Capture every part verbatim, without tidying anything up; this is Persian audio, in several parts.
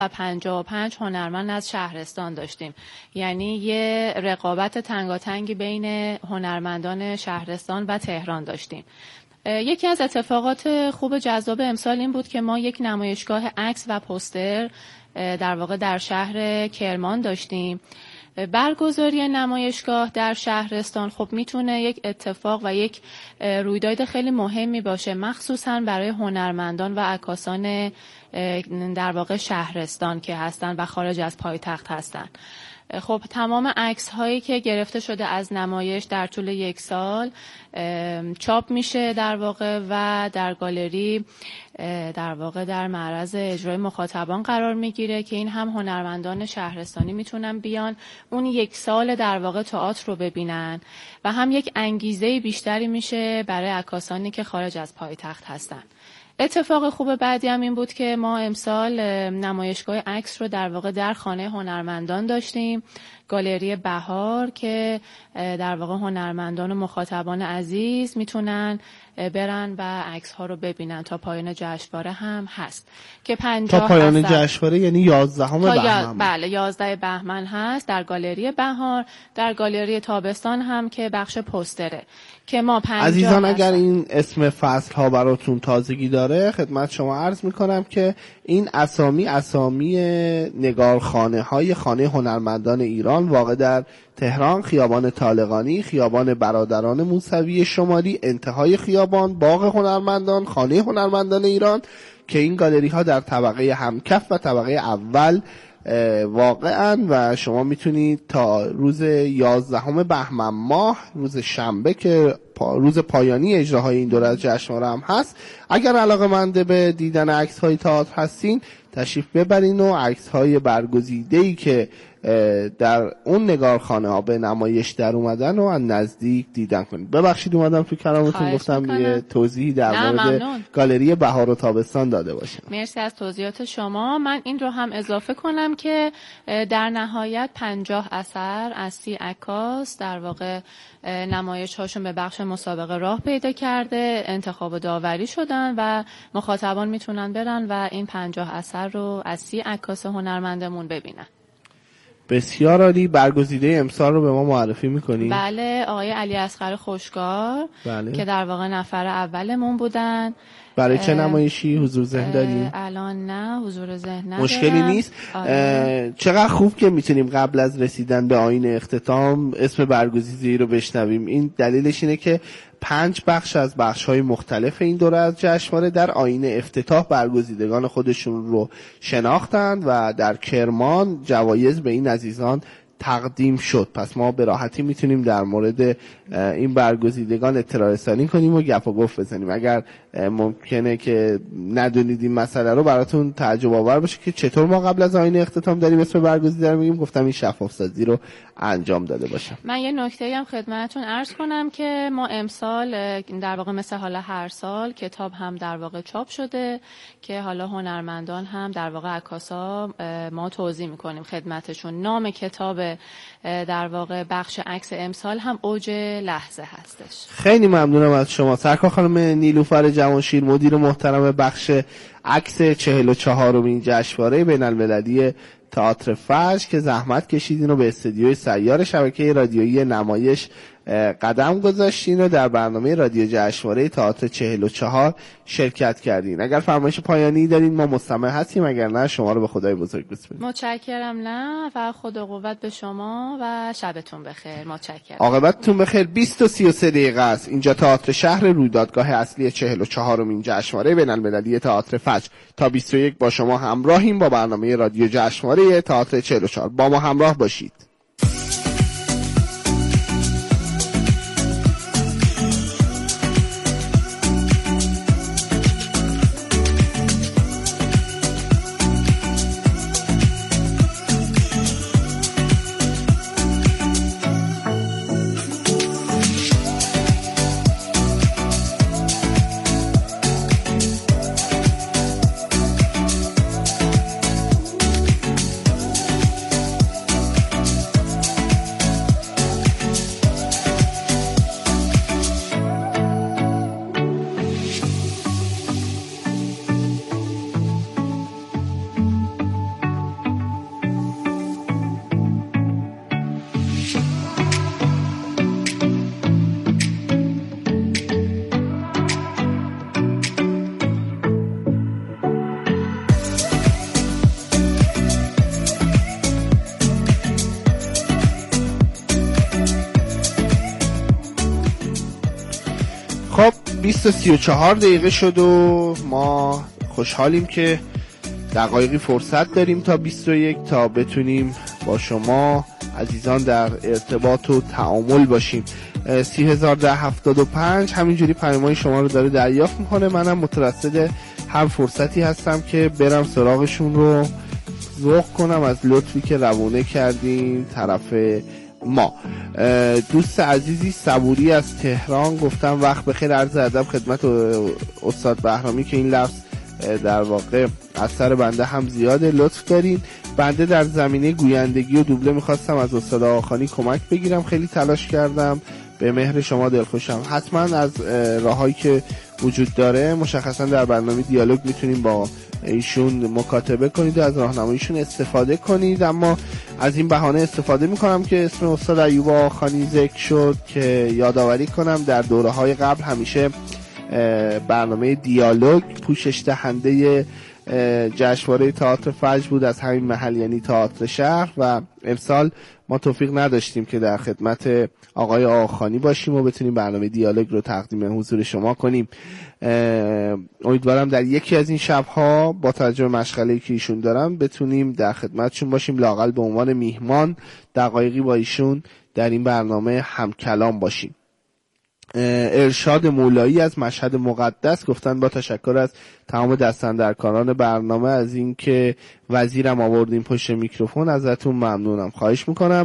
پنجاه و پنج هنرمند از شهرستان داشتیم. یعنی یه رقابت تنگاتنگی بین هنرمندان شهرستان و تهران داشتیم. یکی از اتفاقات خوب جذاب امسال این بود که ما یک نمایشگاه عکس و پوستر در واقع در شهر کرمان داشتیم. برگزاری نمایشگاه در شهرستان خب میتونه یک اتفاق و یک رویداد خیلی مهمی باشه، مخصوصا برای هنرمندان و عکاسان در واقع شهرستان که هستن و خارج از پایتخت هستن. خب تمام عکس هایی که گرفته شده از نمایش در طول یک سال چاپ میشه در واقع و در گالری در واقع در معرض اجرای مخاطبان قرار میگیره که این هم هنرمندان شهرستانی میتونن بیان اون یک سال در واقع تئاتر رو ببینن و هم یک انگیزه بیشتری میشه برای عکاسانی که خارج از پایتخت هستن. اتفاق خوب بعدی هم این بود که ما امسال نمایشگاه عکس رو در واقع در خانه هنرمندان داشتیم، گالری بهار که در واقع هنرمندان و مخاطبان عزیز میتونن برن و عکس ها رو ببینن. تا پایان جشنواره هم هست که پنجاه تا پایان جشنواره یعنی یازدهم بهمن. بله یازده بهمن هست در گالری بهار. در گالری تابستان هم که بخش پوستره که ما پنجاه عزیزان اگر این اسم فصل ها براتون تازگی داره خدمت شما عرض میکنم که این اسامی اسامی نگارخانه های خانه هنرمندان ایران واقع در تهران، خیابان طالقانی، خیابان برادران موسوی شمالی، انتهای خیابان، باغ هنرمندان، خانه هنرمندان ایران که این گالری ها در طبقه همکف و طبقه اول واقعا و شما میتونید تا روز یازدهم بهمن ماه، روز شنبه که پا روز پایانی اجراهای این دوره از جشنواره هم هست، اگر علاقه‌مند به دیدن عکس‌های تئاتر هستین تشریف ببرین و عکس‌های برگزیده‌ای که در اون نگارخانه ها به نمایش در اومدن و از نزدیک دیدن کنید. ببخشید اومدم تو کلامتون گفتم میکنم. یه توضیحی در مورد گالری بهار و تابستان داده باشم. مرسی از توضیحات شما. من این رو هم اضافه کنم که در نهایت پنجاه اثر از سی عکاس در واقع نمایش هاشون به بخش مسابقه راه پیدا کرده، انتخاب و داوری شدن و مخاطبان میتونن برن و این پنجاه اثر رو از سی عکاس هنرمندمون ببینن. بسیار عالی. برگزیده امسال رو به ما معرفی میکنی؟ بله، آقای علی اصغر خوشگار بله. که در واقع نفر اولمون بودن. برای چه نمایشی حضور ذهن داریم؟ الان نه حضور ذهن ندارم. مشکلی نیست. چقدر خوب که میتونیم قبل از رسیدن به آیین اختتام اسم برگزیده رو بشنویم. این دلیلش اینه که پنج بخش از بخش‌های مختلف این دوره از جشنواره در آیین افتتاح برگزیدگان خودشون رو شناختند و در کرمان جوایز به این عزیزان تقدیم شد. پس ما به راحتی میتونیم در مورد این برگزیدگان اطلاع رسانی کنیم و گپ و گفت بزنیم. اگر ممکنه که ندونید این مسئله رو براتون تعجب آور باشه که چطور ما قبل از آیین اختتام داریم اسم برگزیده رو میگیم، گفتم این شفاف سازی رو انجام داده باشم. من یه نکته‌ای هم خدمتتون عرض کنم که ما امسال در واقع مثل حالا هر سال کتاب هم در واقع چاپ شده که حالا هنرمندان هم در واقع عکاسا ما توضیح میکنیم خدمتشون. نام کتاب در واقع بخش عکس امسال هم اوج لحظه هستش. خیلی ممنونم از شما سرکار خانم نیلوفر جوانشیر، مدیر محترم بخش عکس چهل و چهارمین جشنواره بین‌المللی تئاتر فجر که زحمت کشیدین و به استودیوی سیار شبکه رادیویی نمایش قدم گذاشتین و در برنامه رادیو جشنواره تئاتر چهل و چهار شرکت کردین. اگر فرمایش پایانی دارین ما مستمع هستیم، اگر نه شما رو به خدای بزرگ بسپاریم. متشکرم. نه و خدا قوت به شما و شبتون بخیر. متشکرم. عاقبتتون بخیر. بیست و سی و سه دقیقه است. اینجا تئاتر شهر، رویدادگاه اصلی چهل و چهارمین جشنواره بین‌المللی تئاتر فجر. تا بیست و یک با شما همراهیم با برنامه رادیو جشنواره تئاتر چهل و چهار. با ما همراه باشید. بیست و سی و چهار دقیقه شد و ما خوشحالیم که دقایقی فرصت داریم تا بیست و یک تا بتونیم با شما عزیزان در ارتباط و تعامل باشیم. سی هزار ده هفتاد و پنج همینجوری پیام‌های شما رو داره دریافت میکنه. منم مترصد هر فرصتی هستم که برم سراغشون رو ذوق کنم از لطفی که روونه کردیم طرف ما. دوست عزیزی صبوری از تهران گفتم وقت بخیر، عرض ادب خدمت استاد بهرامی که این لفظ در واقع اثر بنده هم زیاده، لطف دارین. بنده در زمینه گویندگی و دوبله میخواستم از استاد آقاخانی کمک بگیرم، خیلی تلاش کردم، به مهر شما دلخوشم. حتما از راهایی که وجود داره مشخصا در برنامه دیالوگ میتونیم با ایشون مکاتبه کنید و از راهنماییشون استفاده کنید. اما از این بهانه استفاده میکنم که اسم استاد ایوب آقاخانی ذکر شد که یادآوری کنم در دوره‌های قبل همیشه برنامه دیالوگ پوشش دهنده جشنواره تئاتر فجر بود از همین محل، یعنی تئاتر شهر، و امسال ما توفیق نداشتیم که در خدمت آقای آقاخانی باشیم و بتونیم برنامه دیالوگ رو تقدیم حضور شما کنیم. امیدوارم در یکی از این شب‌ها با توجه به مشغله‌ای که ایشون دارم بتونیم در خدمتشون باشیم، لااقل به عنوان میهمان دقایقی با ایشون در این برنامه هم کلام باشیم. ارشاد مولایی از مشهد مقدس گفتن با تشکر از تمام دستاندرکاران برنامه از این که وزیرم آوردیم پشت میکروفون، ازتون ممنونم، خواهش میکنم.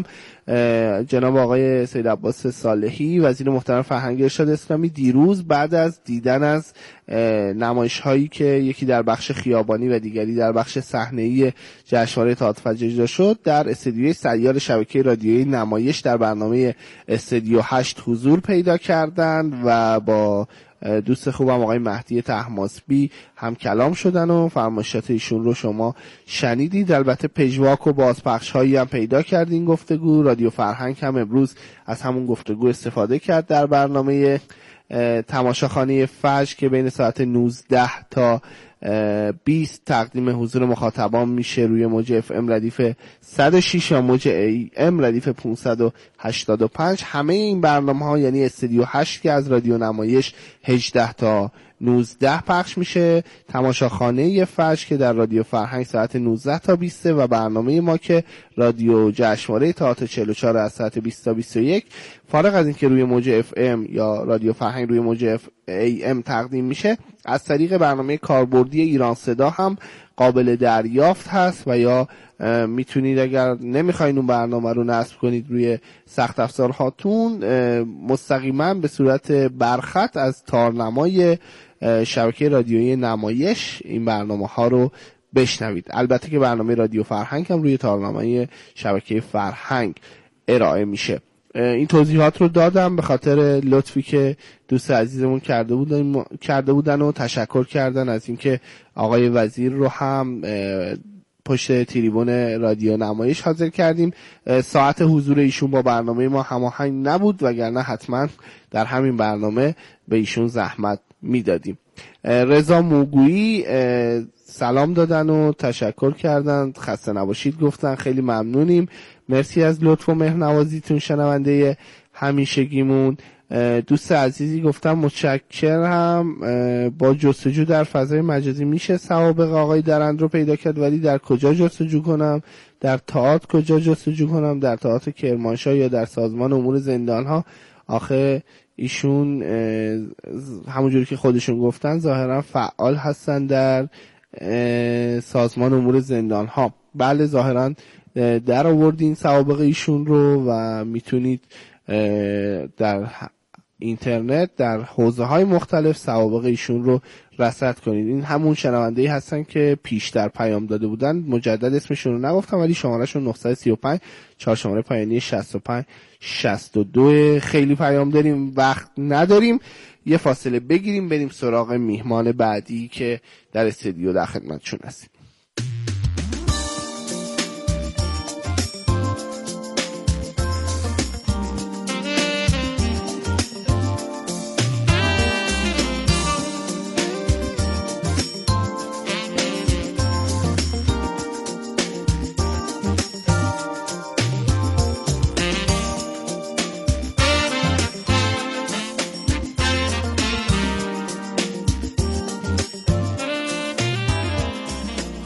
جناب آقای سید عباس صالحی وزیر محترم فرهنگ ارشاد اسلامی دیروز بعد از دیدن از نمایش هایی که یکی در بخش خیابانی و دیگری در بخش صحنه‌ای جشنواره تئاتر فجر اجرا شد در استدیوی سیار شبکه رادیویی نمایش در برنامه استدیو هشت حضور پیدا کردند و با دوست خوبم آقای مهدی طهماسبی هم کلام شدن و فرمایشات ایشون رو شما شنیدید. البته پژواک و بازپخش هایی هم پیدا کردین گفتگو. رادیو فرهنگ هم امروز از همون گفتگو استفاده کرد در برنامه تماشاخانه فجر که بین ساعت نوزده تا بیست تقدیم حضور مخاطبان میشه روی موج اف ام ردیف صد و شش یا موج ای ام ردیف پانصد و هشتاد و پنج. همه این برنامه ها یعنی استودیو هشت که از رادیو نمایش هجده تا نوزده پخش میشه، تماشاخانه فجر که در رادیو فرهنگ ساعت نوزده تا بیست و برنامه ما که رادیو جشنواره تئاتر چهل و چهار از ساعت بیست تا بیست و یک. فارغ از این که روی موج اف ام یا رادیو فرهنگ روی موج اف ای ام تقدیم میشه، از طریق برنامه کاربردی ایران صدا هم قابل دریافت هست و یا میتونید اگر نمیخواین اون برنامه رو نصب کنید روی سخت افزار هاتون مستقیما به صورت برخط از تارنمای شبکه رادیویی نمایش این برنامه ها رو بشنوید. البته که برنامه رادیو فرهنگ هم روی تارنمای شبکه فرهنگ ارائه میشه. این توضیحات رو دادم به خاطر لطفی که دوست عزیزمون کرده بودن کرده بودن و تشکر کردن از اینکه آقای وزیر رو هم پشت تریبون رادیو نمایش حاضر کردیم. ساعت حضور ایشون با برنامه ما هماهنگ نبود وگرنه حتما در همین برنامه به ایشون زحمت میدادیم. رضا موگویی سلام دادن و تشکر کردن، خسته نباشید گفتن، خیلی ممنونیم، مرسی از لطف و مهرنوازیتون شنونده همیشگیمون. دوست عزیزی گفتم متشکرم، با جستجو در فضای مجازی میشه سوابق آقای درند رو پیدا کرد، ولی در کجا جستجو کنم؟ در تئاتر کجا جستجو کنم؟ در تئاتر کرمانشاه یا در سازمان امور زندان ها؟ آخه ایشون همونجوری که خودشون گفتن ظاهرا فعال هستن در سازمان امور زندان ها. بله ظاهرا در آوردین سوابق ایشون رو و میتونید در اینترنت در حوزه های مختلف سوابق ایشون رو رصد کنید. این همون شنونده‌ای هستن که پیشتر پیام داده بودن، مجدد اسمشون رو نگفتم ولی شمارهشون نه سه پنج چهار شماره پایانی شصت و پنج شصت و دو. خیلی پیام داریم، وقت نداریم، یه فاصله بگیریم بریم سراغ میهمان بعدی که در استودیو در خدمتشون هستیم.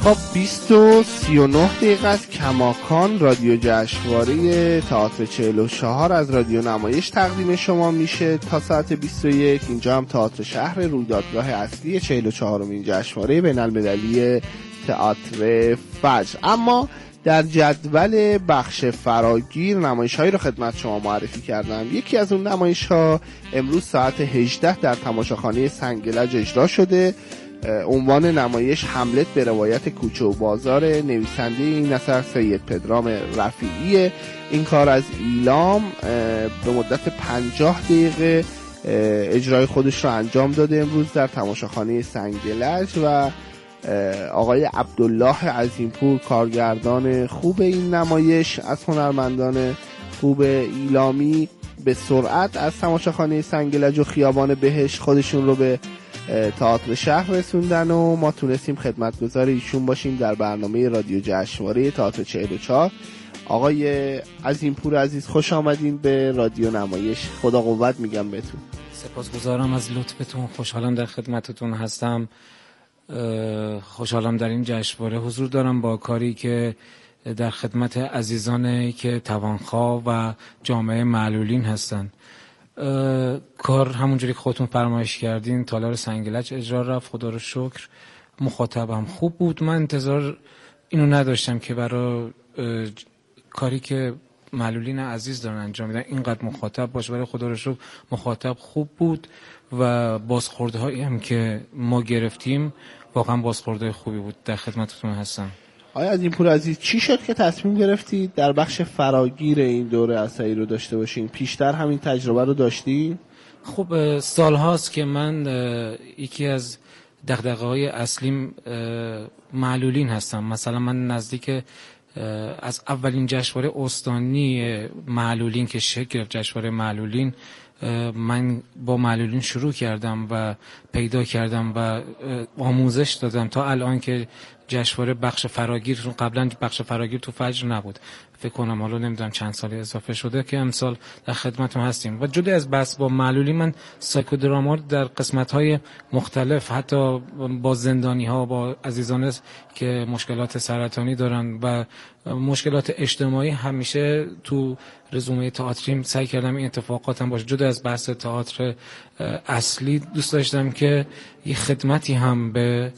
خب بیست و سی و نه دقیقه از کماکان رادیو جشنواره تئاتر چهل و چهار از رادیو نمایش تقدیم شما میشه تا ساعت بیست و یک. اینجا هم تئاتر شهر، رویدادگاه اصلی چهل و چهارمین جشنواره بین‌المللی تئاتر فجر. اما در جدول بخش فراگیر نمایش‌هایی رو خدمت شما معرفی کردم. یکی از اون نمایش‌ها امروز ساعت هجده در تماشاخانه سنگلج اجرا شده. عنوان نمایش حملت به روایت کوچه و بازار، نویسنده این اثر سید پدرام رفیعی. این کار از ایلام به مدت پنجاه دقیقه اجرای خودش رو انجام داده امروز در تماشاخانه سنگلج و آقای عبدالله عظیمپور کارگردان خوب این نمایش از هنرمندان خوب ایلامی به سرعت از تماشاخانه سنگلج و خیابان بهشت خودشون رو به تئاتر شهر رسوندن و ما تونستیم خدمتگزار ایشون باشیم در برنامه رادیو جشنواره تئاتر چهل و چهار. آقای عظیمپور عزیز خوش آمدین به رادیو نمایش. خدا قوت میگم بهتون. سپاسگزارم از لطفتون. خوشحالم در خدمتتون هستم. خوشحالم در این جشنواره حضور دارم با کاری که در خدمت عزیزانی که توانخواه و جامعه معلولین هستند. کار همونجوری که خودتون فرمایش کردین تالار سنگلج اجرا رفت، خدا رو شکر مخاطبم خوب بود. من انتظار اینو نداشتم که برای کاری که معلولین عزیز دارن انجام میدن اینقدر مخاطب باشه، ولی خدا رو شکر مخاطب خوب بود و بازخوردهایی هم که ما گرفتیم واقعا بازخورده خوبی بود. در خدمتتون هستم. آیا عظیمپور عزیز چی شد که تصمیم گرفتید در بخش فراگیر این دوره اثری رو داشته باشین؟ پیشتر همین تجربه رو داشتی؟ خب سال هاست که من یکی از دغدغه‌های اصلیم معلولین هستم. مثلا من نزدیک از اولین جشنواره استانی معلولین که شکل گرفت، جشنواره معلولین، من با معلولین شروع کردم و پیدا کردم و آموزش دادم تا الان که جشنواره بخش فراگیر، قبلا بخش فراگیر تو فجر نبود، فکر کنم حالا نمیدونم چند سالی اضافه شده که امسال در خدمتتون هستیم. و جدا از بحث با معلولی، من سایکودراما در قسمت‌های مختلف حتی با زندانی‌ها، با عزیزان که مشکلات سرطانی دارن و مشکلات اجتماعی همیشه تو رزومه تئاتریم سعی کردم این اتفاقات هم باشه. جدا از بحث تئاتر اصلی دوست داشتم که یه خدمتی هم به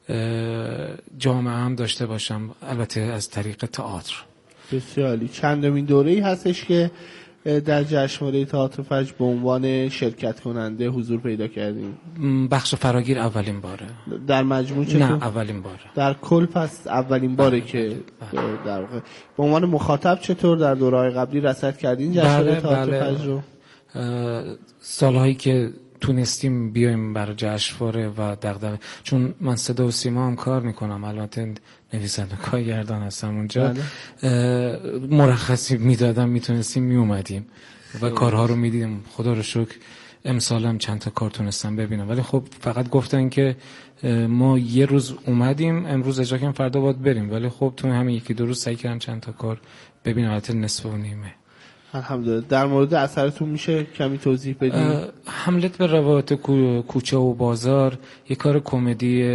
جامعه هم داشته باشم، البته از طریق تئاتر. بسیار عالی. چندمین دوره‌ای هستش که در جشنواره تئاتر فجر به عنوان شرکت کننده حضور پیدا کردیم؟ بخش فراگیر اولین باره. در مجموع چطور؟ نه اولین باره. در کل پس اولین باره که در واقع به عنوان مخاطب چطور در دوره‌های قبلی رصد کردین جشنواره تئاتر فجر رو؟ سالهایی که تونستیم بیایم برای جشنواره و دغدغه، چون من صدا و سیما هم کار میکنم، البته نویسنده کارگردان هستم اونجا، مرخصی میدادم میتونستیم میومدیم و کارها رو میدیدیم. خدا رو شکر امسالم چند تا کار تونستم ببینم، ولی خب فقط گفتن که ما یه روز اومدیم، امروز اجرا کنیم، فردا باید بریم، ولی خب تو همین یکی دو روز سعی کردم چند تا کار ببینم، البته نصف و نیمه. الحمدلله. در مورد اثرتون میشه کمی توضیح بدید؟ حملت به روایت کوچه و بازار یک کار کمدی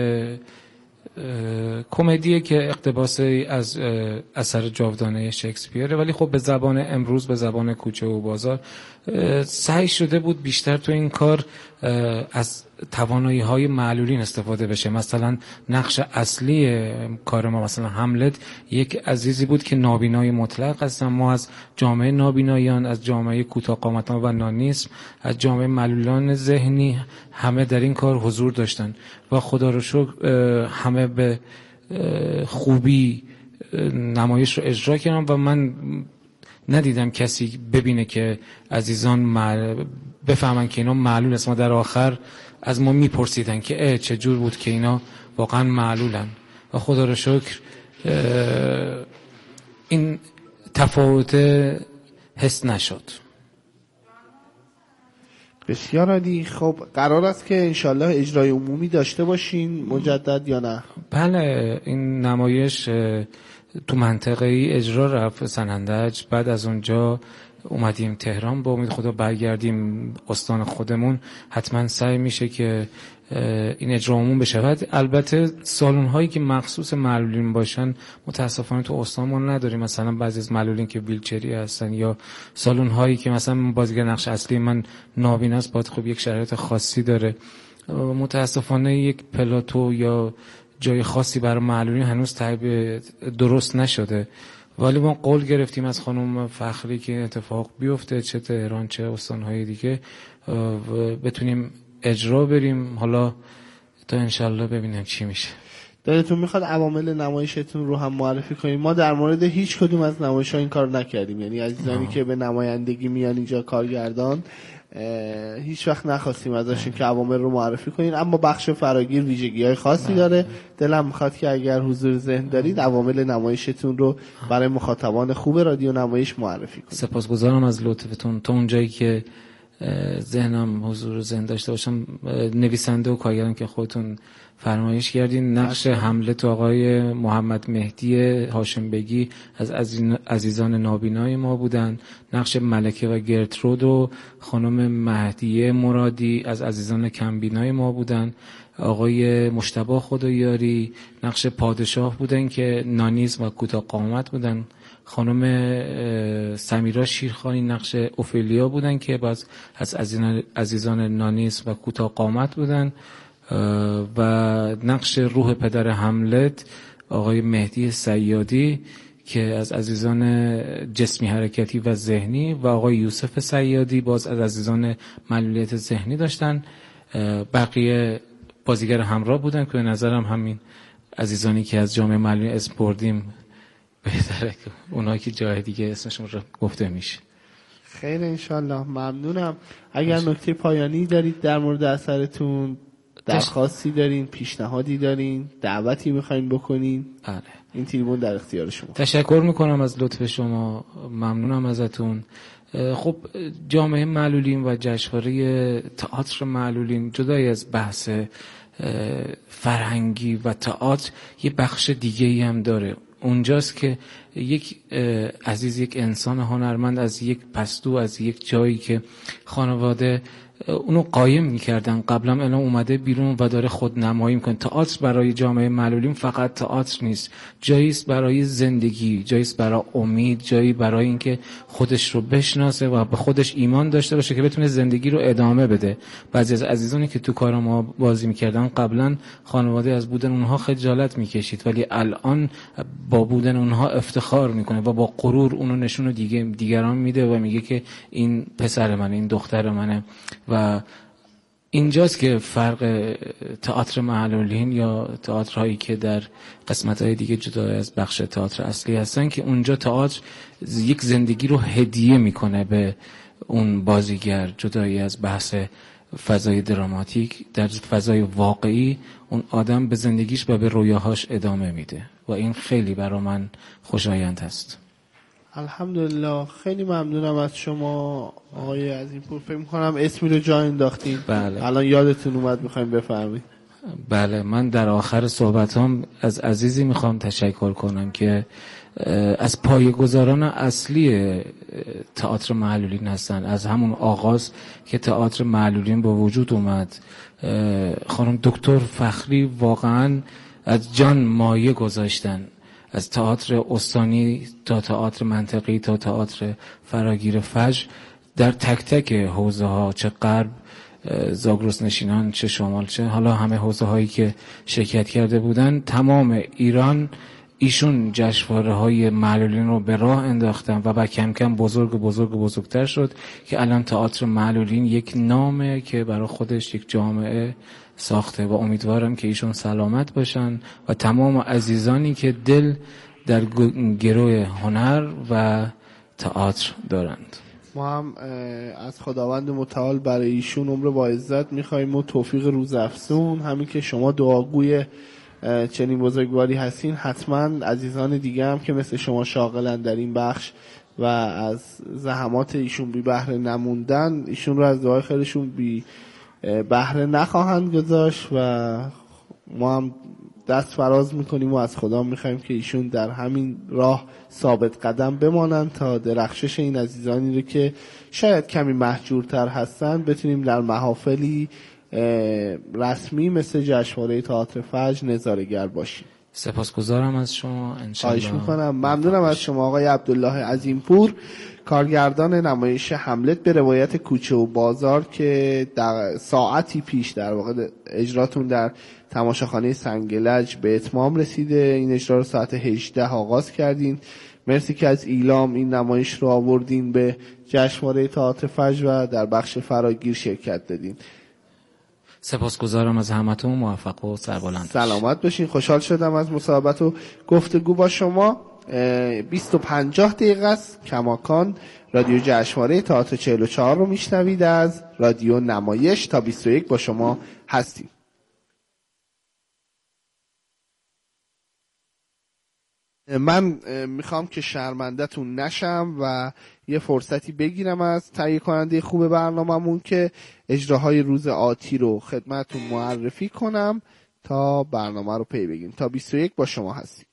کمدیه که اقتباسی از اثر جاودانه شکسپیره، ولی خب به زبان امروز، به زبان کوچه و بازار سعی شده بود بیشتر تو این کار از توانایی های معلولین استفاده بشه. مثلا نقش اصلی کار ما، مثلا حملت یک عزیزی بود که نابینای مطلق هستن. ما از جامعه نابینایان، از جامعه کوتاه قامتان و نانیسم، از جامعه معلولان ذهنی همه در این کار حضور داشتن و خدا رو شکر همه به خوبی نمایش رو اجرا کردن و من ندیدم کسی ببینه که عزیزان مع... بفهمن که اینا معلول است. ما در آخر از ما میپرسیدن که چه جور بود که اینا واقعا معلولن و خدا رو شکر این تفاوت حس نشد. بسیار عالی. خب قرار است که انشالله اجرای عمومی داشته باشین مجدد یا نه؟ بله، این نمایش تو منطقه ای اجرا رفت سنندج، بعد از اونجا اومدیم تهران، با امید خدا برگردیم استان خودمون، حتما سعی میشه که این اجرامون بشه. البته سالن هایی که مخصوص معلولین باشن متاسفانه تو استانمون نداریم، مثلا بعضی از معلولین که ویلچری هستن، یا سالن هایی که مثلا بازیگر نقش اصلی من نابینا است، باید خب یک شرایط خاصی داره. متاسفانه یک پلاتو یا جای خاصی برای معلولین هنوز تهیه درست نشده، ولی ما قول گرفتیم از خانم فخری که اتفاق بیفته، چه تهران چه استانهای دیگه بتونیم اجرا بریم. حالا تا انشالله ببینیم چی میشه. دلتون میخواد عوامل نمایشتون رو هم معرفی کنیم؟ ما در مورد هیچ کدوم از نمایش‌ها این کار نکردیم، یعنی عزیزانی که به نمایندگی میان اینجا کارگردان هیچ وقت نخواستیم ازشون که عوامل رو معرفی کنین، اما بخش فراگیر ویژگی‌های خاصی داره. دلم میخواد که اگر حضور ذهن دارید عوامل نمایشتون رو برای مخاطبان خوب رادیو نمایش معرفی کنید. سپاسگزارم از لطفتون. تا اونجایی که ذهنم حضور ذهن داشته باشم، نویسنده و کارگردان که خودتون فرمایش کردین، نقش حملت آقای محمد مهدی هاشم بگی از عزیزان نابینای ما بودن، نقش ملکه و گرترود و خانم مهدیه مرادی از عزیزان کمبینای ما بودن، آقای مجتبی خدایاری نقش پادشاه بودن که نانیز و کوتاه قامت بودن، خانم سمیرا شیرخانی نقش اوفیلیا بودن که باز از عزیزان نانیز و کوتاه قامت بودن، و نقش روح پدر حملت آقای مهدی صیادی که از عزیزان جسمی حرکتی و ذهنی، و آقای یوسف صیادی باز از عزیزان معلولیت ذهنی داشتن. بقیه بازیگر همراه بودن که به نظرم همین عزیزانی که از جامعه معلولی اسم بردیم بهتره که اونایی که جای دیگه اسمشون رو گفته میشه. خیر انشالله. ممنونم. اگر نکته پایانی دارید در مورد اثرتون، درخواستی دارین، پیشنهادی دارین، دعوتی میخواین بکنین، بله، این تریبون در اختیار شما. تشکر میکنم از لطف شما، ممنونم ازتون. خب جامعه معلولین و جشنواره تئاتر معلولین جدای از بحث فرهنگی و تئاتر یه بخش دیگه ای هم داره. اونجاست که یک عزیز، یک انسان هنرمند از یک پستو، از یک جایی که خانواده اونو قایم میکردن قبلا، الان اومده بیرون و داره خود نمایی میکنه. تئاتر برای جامعه معلولین فقط تئاتر نیست، جایی است برای زندگی، جایی است برای امید، جایی برای اینکه خودش رو بشناسه و به خودش ایمان داشته باشه که بتونه زندگی رو ادامه بده. بعضی از عزیزانی که تو کار ما بازی میکردن قبلا خانواده از بودن اونها خجالت میکشید، ولی الان با بودن اونها افتخار میکنه و با غرور اونو نشون دیگه دیگران میده و میگه که این پسر منه، این دختر منه. و اینجاست که فرق تئاتر معلولین یا تئاترهایی که در قسمت‌های دیگه جدا از بخش تئاتر اصلی هستن، که اونجا تئاتر یک زندگی رو هدیه میکنه به اون بازیگر، جدایی از بحث فضای دراماتیک. در فضای واقعی اون آدم به زندگیش و به رویاهاش ادامه میده و این خیلی برای من خوشایند هست. الحمدلله. خیلی ممنونم از شما آقای عظیم‌پور. فکر می‌کنم اسمی رو جا انداختین. بله. الان یادتون اومد می‌خوایم بفرمایید. بله، من در آخر صحبتام از عزیزی میخوام تشکر کنم که از پایه‌گذاران اصلی تئاتر معلولین هستن. از همون آغاز که تئاتر معلولین با وجود اومد، خانم دکتر فخری واقعا از جان مایه گذاشتن، از تئاتر استانی تا تئاتر منطقی تا تئاتر فراگیر فجر، در تک تک حوزه ها، چه غرب، زاگرس نشینان، چه شمال، چه حالا همه حوزه هایی که شرکت کرده بودن، تمام ایران ایشون جشنواره های معلولین رو به راه انداختن و با کم کم بزرگ و بزرگ و بزرگتر شد که الان تئاتر معلولین یک نامه که برای خودش یک جامعه ساخته و امیدوارم که ایشون سلامت باشن و تمام عزیزانی که دل در گروه هنر و تئاتر دارند. ما هم از خداوند متعال برای ایشون عمر با عزت میخواییم و توفیق روزافزون. همین که شما دعاگوی چنین بزرگواری هستین، حتما عزیزان دیگه هم که مثل شما شاغلن در این بخش و از زحمات ایشون بی بهره نموندن، ایشون رو از دعای خیرشون بی بهره نخواهند گذاشت و ما هم دست فراز میکنیم و از خدا میخوایم که ایشون در همین راه ثابت قدم بمانند تا درخشش این عزیزانی رو که شاید کمی محجورتر هستن بتونیم در محافلی رسمی مثل جشنواره تئاتر فجر نظاره‌گر باشیم. سپاسگزارم از شما. انشالله. خواهش میکنم. ممنونم از شما آقای عبدالله عظیمپور، کارگردان نمایش هملت به روایت کوچه و بازار که در ساعتی پیش در واقع اجراتون در تماشاخانه سنگلج به اتمام رسیده. این اجرا رو ساعت هجده آغاز کردین. مرسی که از ایلام این نمایش رو آوردین به جشنواره تئاتر فجر و در بخش فراگیر شرکت دادین. سپاسگزارم از همتون. موفق و سربلند. سلامت باشین. خوشحال شدم از مصاحبت و گفتگو با شما. بیست و پنجاه دقیقه است کماکان رادیو جشنواره تئاتر چهل و چهار رو میشنوید از رادیو نمایش. تا بیست و یک با شما هستیم. من میخوام که شرمنده‌تون نشم و یه فرصتی بگیرم از تهیه کننده خوب برنامه‌مون که اجراهای روز آتی رو خدمتتون معرفی کنم تا برنامه رو پی بگیریم. تا بیست و یک با شما هستیم.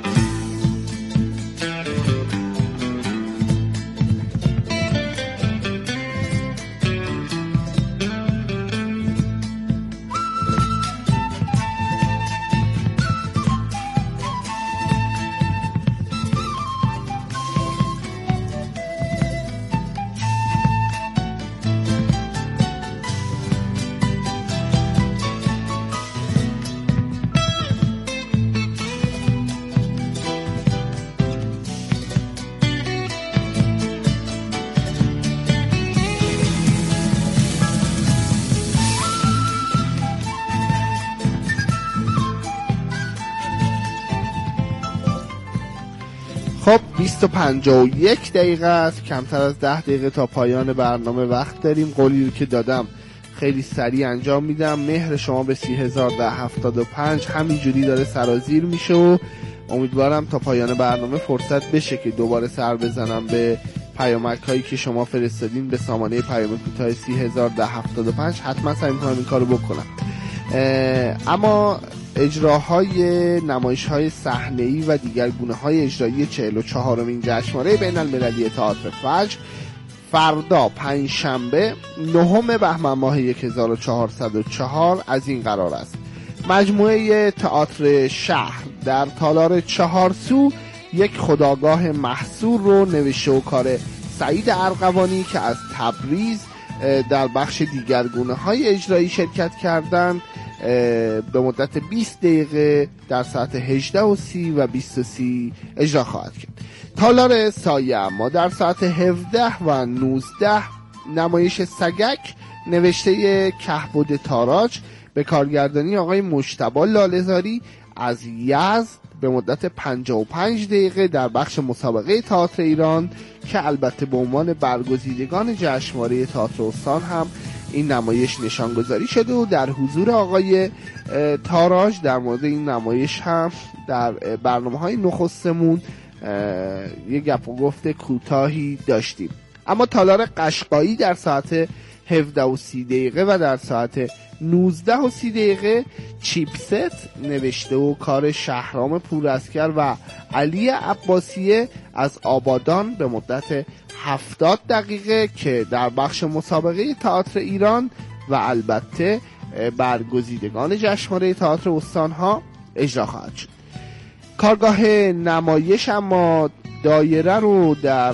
خب بیست و پنجاه و یک دقیقه است، کمتر از ده دقیقه تا پایان برنامه وقت داریم. قولی رو که دادم خیلی سریع انجام میدم. مهر شما به سی هزار ده هفتاد و پنج همینجوری داره سرازیر میشه و امیدوارم تا پایان برنامه فرصت بشه که دوباره سر بزنم به پیامک هایی که شما فرستادین به سامانه پیام کوتاه سی هزار ده هفتاد و پنج. حتما سعی میکنم این کارو بکنم. اما اجراهای نمایش‌های صحنه‌ای و دیگر گونه‌های اجرایی چهل و چهارمین جشنواره بین المللی تئاتر فجر فردا پنجشنبه نهم بهمن ماه هزار و چهارصد و چهار از این قرار است: مجموعه تئاتر شهر در تالار چهارسو یک خودآگاه محصور رو نوشته و کار سعید ارغوانی که از تبریز در بخش دیگرگونه‌های اجرایی شرکت کردند به مدت بیست دقیقه در ساعت هجده و سی و بیست و سی اجرا خواهد کرد. تالار سایه اما در ساعت هفده و نوزده نمایش سگک نوشته کهبد تاراج به کارگردانی آقای مجتبی لاله‌زاری از یزد به مدت پنجاه و پنج دقیقه در بخش مسابقه تئاتر ایران که البته به عنوان برگزیدگان جشنواره تئاتر استان هم این نمایش نشانگذاری شده و در حضور آقای تاراج در مورد این نمایش هم در برنامه‌های نخستمون یه گپ و گفت کوتاهی داشتیم. اما تالار قشقایی در ساعت هفده و سی دقیقه و در ساعت نوزده و سی دقیقه چیپست نوشته و کار شهرام پوراسکر و علی عباسیه از آبادان به مدت هفتاد دقیقه که در بخش مسابقه تئاتر ایران و البته برگزیدگان جشنواره تئاتر استان‌ها اجرا خواهد شد. کارگاه نمایش اما دایره رو در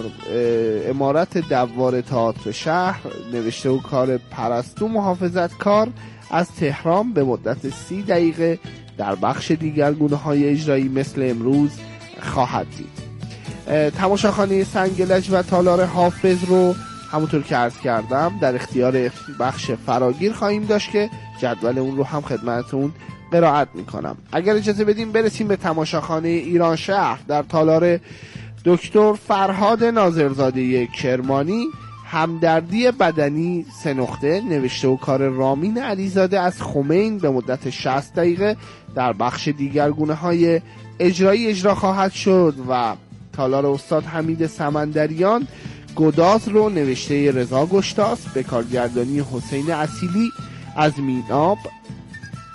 عمارت دوار تئاتر شهر نوشته و کار پرستو محافظت کار از تهران به مدت سی دقیقه در بخش دیگرگونه‌های اجرایی مثل امروز خواهد دید. تماشاخانه سنگلج و تالار حافظ رو همونطور که عرض کردم در اختیار بخش فراگیر خواهیم داشت که جدول اون رو هم خدمتتون قرائت میکنم. اگر اجازه بدیم برسیم به تماشاخانه ایران شهر در تالار دکتر فرهاد ناظرزاده کرمانی. همدردی بدنی سه نقطه نوشته و کار رامین علیزاده از خمین به مدت شصت دقیقه در بخش دیگرگونه‌های اجرایی اجرا خواهد شد و تالار استاد حمید سمندریان گداز رو نوشته رضا گشتاس به کارگردانی حسین اصیلی از میناب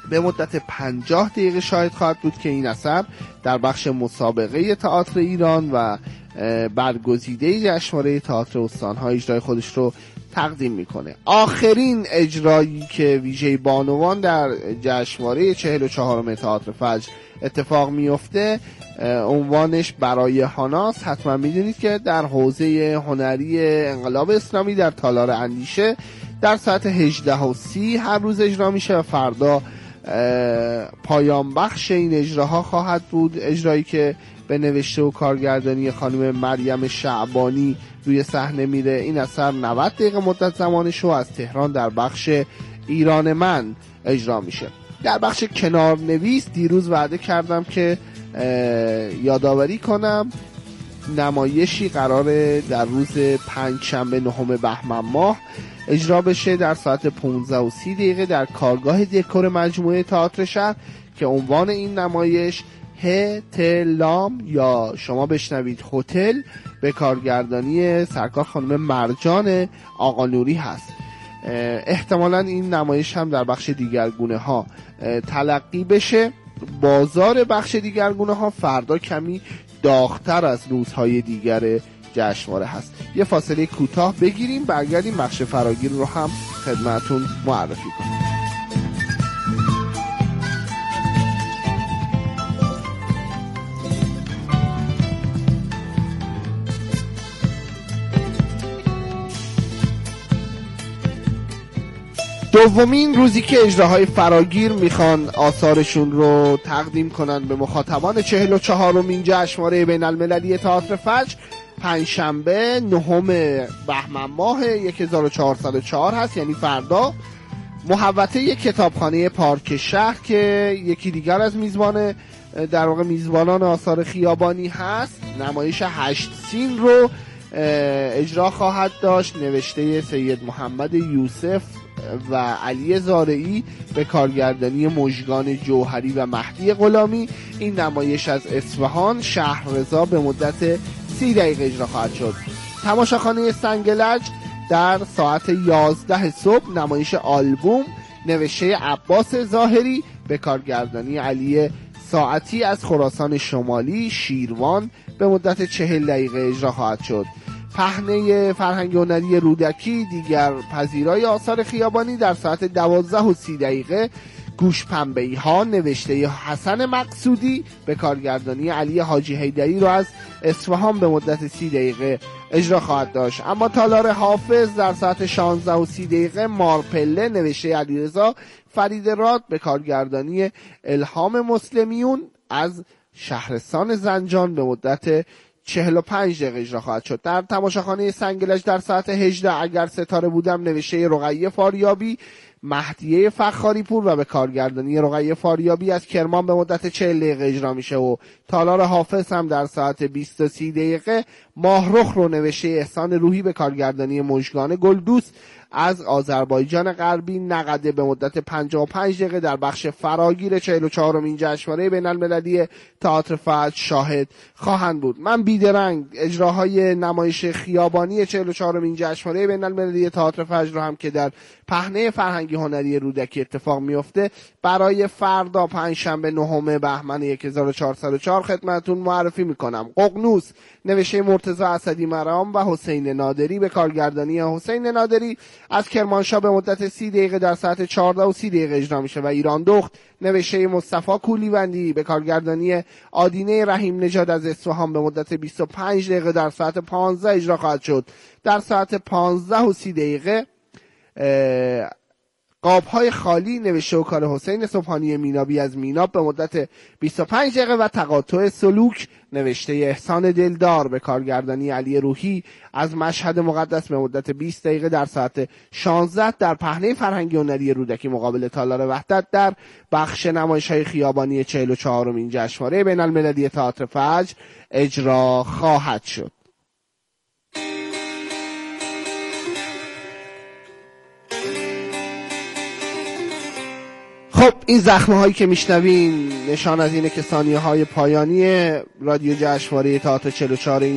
به مدت پنجاه دقیقه شاهد خواهد بود که این اثر در بخش مسابقه تئاتر ایران و برگزیده جشنواره تئاتر استان‌ها اجرای خودش رو تقدیم میکنه. آخرین اجرایی که ویژه بانوان در جشنواره چهل و چهارم تئاتر فجر اتفاق میفته عنوانش برای هاناست. حتما میدونید که در حوزه هنری انقلاب اسلامی در تالار اندیشه در ساعت هجده و سی هر روز اجرا میشه و فردا پایان بخش این اجراها خواهد بود. اجرایی که به نوشته و کارگردانی خانم مریم شعبانی روی صحنه میره. این اثر نود دقیقه مدت زمانش رو از تهران در بخش ایران من اجرا میشه. در بخش کنارنویس دیروز وعده کردم که یادآوری کنم نمایشی قراره در روز پنجشنبه نهم بهمن ماه اجرا بشه در ساعت پانزده و سی دقیقه در کارگاه دکور مجموعه تئاتر شهر که عنوان این نمایش هتلام یا شما بشنوید هتل به کارگردانی سرکار خانم مرجان آقانوری هست. احتمالاً این نمایش هم در بخش دیگرگونه ها تلقی بشه. بازار بخش دیگرگونه ها فردا کمی داغ‌تر از روزهای دیگر جشنواره هست. یه فاصله کوتاه بگیریم برگردیم بخش فراگیر رو هم خدمتون معرفی کنیم. دومین روزی که اجراهای فراگیر میخوان آثارشون رو تقدیم کنن به مخاطبان چهل و چهارمین جشنواره بین المللی تئاتر فجر پنجشنبه نهم بهمن ماه هزار و چهارصد و چهار هست، یعنی فردا. محوطه کتابخانه پارک شهر که یکی دیگر از میزبان در واقع میزبانان آثار خیابانی هست نمایش هشت سین رو اجرا خواهد داشت. نوشته سید محمد یوسف و علی زارعی به کارگردانی مژگان جوهری و مهدی غلامی. این نمایش از اصفهان شهررضا به مدت سی دقیقه اجرا خواهد شد. تماشاخانه سنگلج در ساعت یازده صبح نمایش آلبوم نوشته عباس ظاهری به کارگردانی علی ساعتی از خراسان شمالی شیروان به مدت چهل دقیقه اجرا خواهد شد. پهنه فرهنگ هنری رودکی دیگر پذیرای آثار خیابانی در ساعت دوازده و سی دقیقه گوش پنبه‌ای ها نوشته حسن مقصودی به کارگردانی علی حاجی حیدری رو از اصفهان به مدت سی دقیقه اجرا خواهد داشت. اما تالار حافظ در ساعت شانزده و سی دقیقه مارپله نوشته علیرضا فریدراد به کارگردانی الهام مسلمیون از شهرستان زنجان به مدت چهل و پنج دقیقه اجرا خواهد شد. در تماشاخانه سنگلج در ساعت هجده اگر ستاره بودم نوشته رقیه فاریابی مهدیه فخاری پور و به کارگردانی رقیه فاریابی از کرمان به مدت چهل دقیقه اجرا میشه. و تالار حافظ هم در ساعت بیست و سی دقیقه ماهرخ رو نوشته احسان روحی به کارگردانی مژگان گلدوست از آذربایجان غربی نقده به مدت پنجاه و پنج دقیقه در بخش فراگیر چهل و چهارمین جشنواره بین المللی تئاتر فجر شاهد خواهند بود. من بیدرنگ اجراهای نمایش خیابانی چهل و چهارمین جشنواره بین المللی تئاتر فجر رو هم که در پهنه فرهنگی هنری رودکی اتفاق میفته برای فردا پنجشنبه نهم بهمن هزار و چهارصد و چهار خدمتتون معرفی میکنم. ققنوس نوشته مرتضی اسدی مرام و حسین نادری به کارگردانی حسین نادری از کرمانشاه به مدت سی دقیقه در ساعت چهارده و سی دقیقه اجرا میشه و ایران دخت نوشته مصطفی کولیوندی به کارگردانی آدینه رحیم نژاد از اصفهان به مدت بیست و پنج دقیقه در ساعت پانزده اجرا خواهد شد. در ساعت پانزده و سی دقیقه قاب‌های خالی نوشته و کار حسین صبحانی مینابی از میناب به مدت بیست و پنج دقیقه و تقاطع سلوک نوشته احسان دلدار به کارگردانی علی روحی از مشهد مقدس به مدت بیست دقیقه در ساعت شانزده در پهنه فرهنگی هنری رودکی مقابل تالار وحدت در بخش نمایش‌های خیابانی چهل و چهارمین جشنواره بین المللی تئاتر فجر اجرا خواهد شد. خب این زخمه هایی که میشنوین نشان از اینه که ثانیه های پایانی رادیو جشنواره تئاتر چهل و چهار